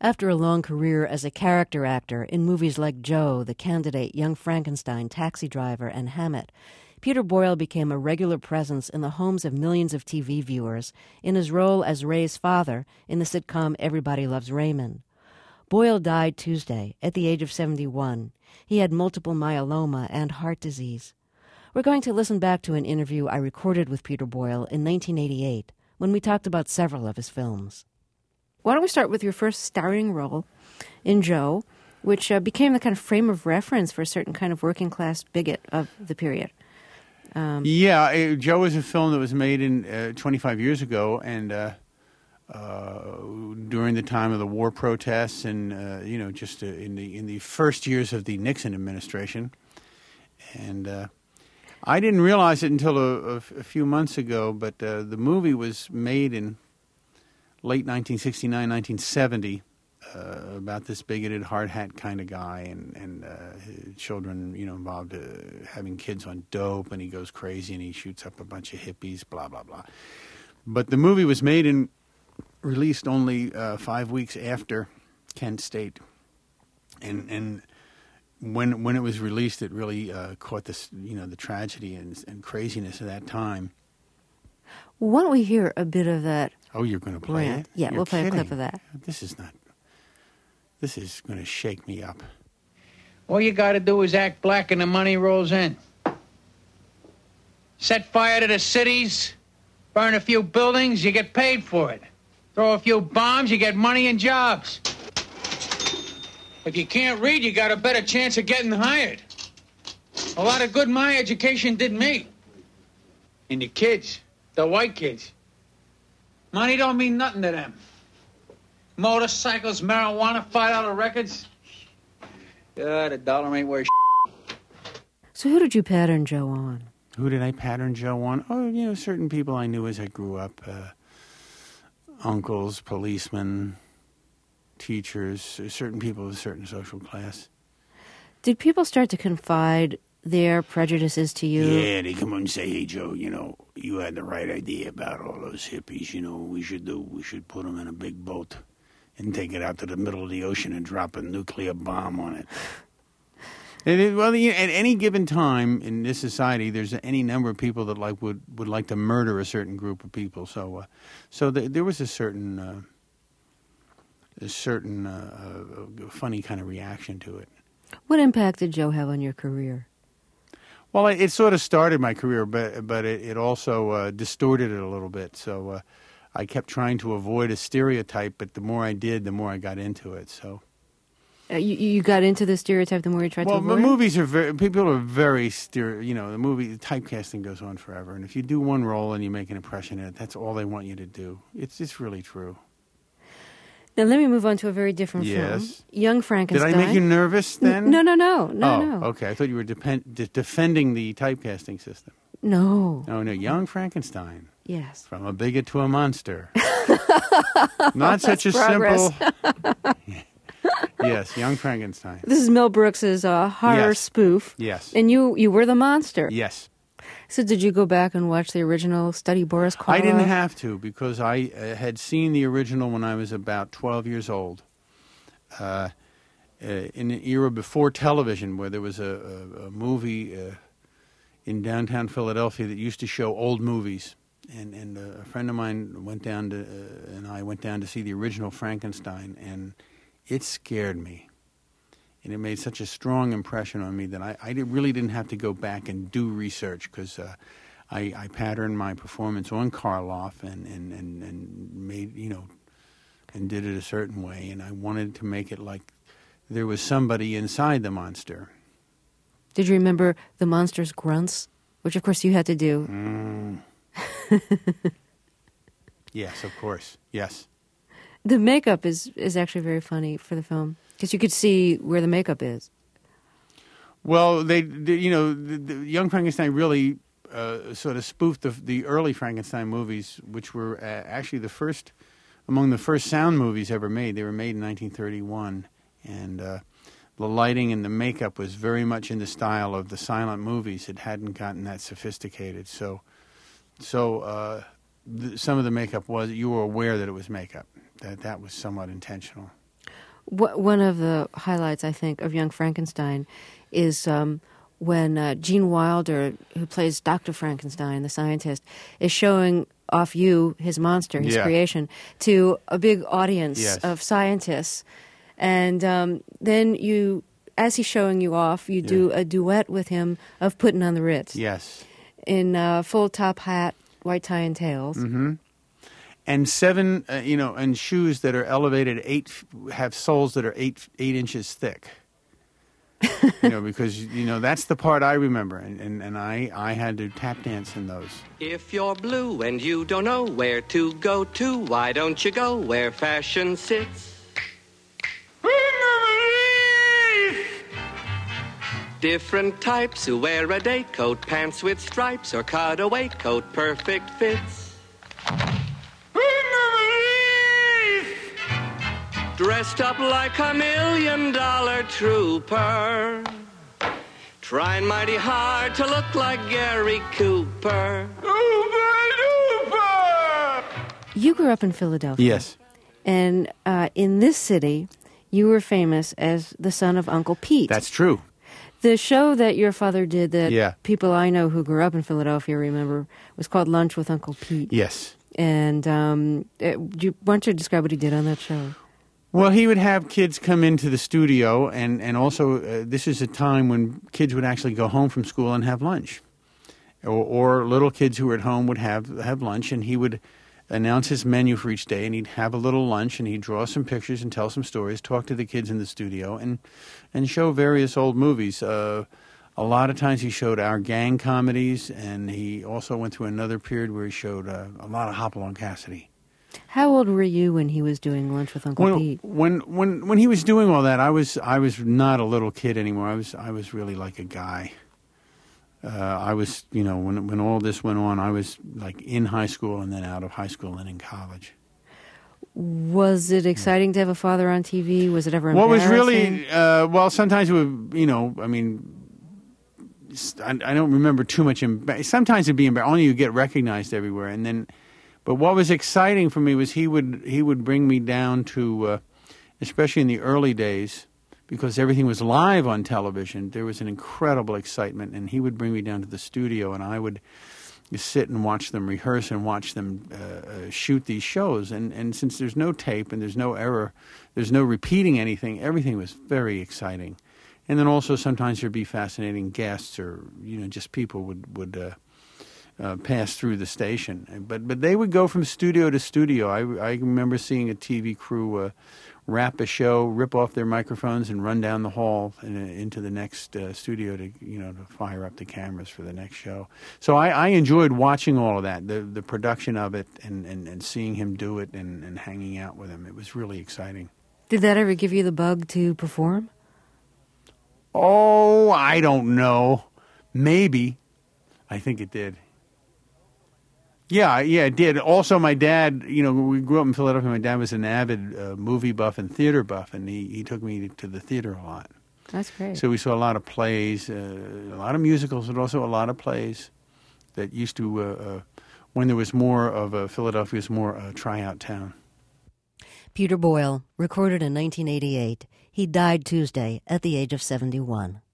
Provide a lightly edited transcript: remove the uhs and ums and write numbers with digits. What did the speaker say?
After a long career as a character actor in movies like Joe, The Candidate, Young Frankenstein, Taxi Driver, and Hammett, Peter Boyle became a regular presence in the homes of millions of TV viewers in his role as Ray's father in the sitcom Everybody Loves Raymond. Boyle died Tuesday at the age of 71. He had multiple myeloma and heart disease. We're going to listen back to an interview I recorded with Peter Boyle in 1988 when we talked about several of his films. Why don't we start with your first starring role in Joe, which became the kind of frame of reference for a certain kind of working-class bigot of the period. Joe was a film that was made in 25 years ago, and during the time of the war protests, and in the first years of the Nixon administration, and I didn't realize it until a few months ago, but the movie was made in late 1969, 1970, about this bigoted hard hat kind of guy, and children, involved having kids on dope, and he goes crazy and he shoots up a bunch of hippies, blah blah blah. But the movie was made and released only 5 weeks after Kent State, and when it was released, it really caught this, the tragedy and craziness of that time. Why don't we hear a bit of that? Oh, you're going to play it? Yeah, You're we'll play kidding. a clip of that. This is going to shake me up. All you got to do is act black and the money rolls in. Set fire to the cities, burn a few buildings, you get paid for it. Throw a few bombs, you get money and jobs. If you can't read, you got a better chance of getting hired. A lot of good my education did me. And the kids, the white kids. Money don't mean nothing to them. Motorcycles, marijuana, $5 records. The dollar ain't worth shit. So who did you pattern Joe on? Who did I pattern Joe on? Oh, certain people I knew as I grew up. Uncles, policemen, teachers, certain people of a certain social class. Did people start to confide their prejudices to you? Yeah, they come and say, "Hey, Joe, you had the right idea about all those hippies. We should put them in a big boat and take it out to the middle of the ocean and drop a nuclear bomb on it." At any given time in this society, there's any number of people that would like to murder a certain group of people. So there was a certain funny kind of reaction to it. What impact did Joe have on your career? Well, it sort of started my career, but it also distorted it a little bit. So I kept trying to avoid a stereotype, but the more I did, the more I got into it. So you got into the stereotype the more you tried to avoid it? Well, the movies are people are very the typecasting goes on forever, and if you do one role and you make an impression in it, that's all they want you to do. It's really true. Now, let me move on to a very different film. Young Frankenstein. Did I make you nervous then? No. Oh, okay. I thought you were defending the typecasting system. No. No, Young Frankenstein. Yes. From a bigot to a monster. Not such a progress. simple... Yes, Young Frankenstein. This is Mel Brooks's horror spoof. Yes. And you were the monster. Yes. So did you go back and watch the original, study Boris Karloff? I didn't have to, because I had seen the original when I was about 12 years old. In an era before television, where there was a movie in downtown Philadelphia that used to show old movies. And a friend of mine and I went down to see the original Frankenstein, and it scared me. And it made such a strong impression on me that I really didn't have to go back and do research, because I patterned my performance on Karloff and made, and did it a certain way. And I wanted to make it like there was somebody inside the monster. Did you remember the monster's grunts, which of course you had to do? Yes, of course. Yes. The makeup is actually very funny for the film, because you could see where the makeup is. Well, the Young Frankenstein really sort of spoofed the early Frankenstein movies, which were actually among the first sound movies ever made. They were made in 1931, and the lighting and the makeup was very much in the style of the silent movies. It hadn't gotten that sophisticated, so some of the makeup you were aware that it was makeup. That was somewhat intentional. One of the highlights, I think, of Young Frankenstein is when Gene Wilder, who plays Dr. Frankenstein, the scientist, is showing off you, his monster, his creation, to a big audience of scientists. And then you, as he's showing you off, you do a duet with him of Puttin' on the Ritz. Yes. In full top hat, white tie and tails. Mm-hmm. And and shoes that are elevated have soles that are 8 inches thick. Because that's the part I remember, and I had to tap dance in those. If you're blue and you don't know where to go to, why don't you go where fashion sits? Different types who wear a day coat, pants with stripes, or cutaway coat, perfect fits. Dressed up like $1 million trooper, trying mighty hard to look like Gary Cooper. You grew up in Philadelphia. Yes. And in this city, you were famous as the son of Uncle Pete. That's true. The show that your father did that people I know who grew up in Philadelphia remember was called Lunch with Uncle Pete. Yes. And why don't you describe what he did on that show? Well, he would have kids come into the studio, and also this is a time when kids would actually go home from school and have lunch. Or little kids who were at home would have lunch, and he would announce his menu for each day, and he'd have a little lunch, and he'd draw some pictures and tell some stories, talk to the kids in the studio, and show various old movies. A lot of times he showed our gang comedies, and he also went through another period where he showed a lot of Hopalong Cassidy. How old were you when he was doing Lunch with Uncle Pete? When he was doing all that, I was not a little kid anymore. I was really like a guy. I was, when all this went on, I was like in high school and then out of high school and in college. Was it exciting to have a father on TV? Was it ever embarrassing? What was really, sometimes it would, I don't remember too much. Sometimes it'd be embarrassing. Only you get recognized everywhere. And then, but what was exciting for me was he would bring me down to, especially in the early days, because everything was live on television, there was an incredible excitement, and he would bring me down to the studio, and I would sit and watch them rehearse and watch them shoot these shows. And since there's no tape and there's no error, there's no repeating anything, everything was very exciting. And then also sometimes there'd be fascinating guests or, just people would pass through the station. But they would go from studio to studio. I remember seeing a TV crew wrap a show, rip off their microphones, and run down the hall into the next studio to fire up the cameras for the next show. So I enjoyed watching all of that, the production of it, and seeing him do it and hanging out with him. It was really exciting. Did that ever give you the bug to perform? Oh, I don't know. Maybe. I think it did. Yeah, it did. Also, my dad, we grew up in Philadelphia. My dad was an avid movie buff and theater buff, and he took me to the theater a lot. That's great. So we saw a lot of plays, a lot of musicals, but also a lot of plays that used to, when there was more of Philadelphia was more a tryout town. Peter Boyle, recorded in 1988. He died Tuesday at the age of 71.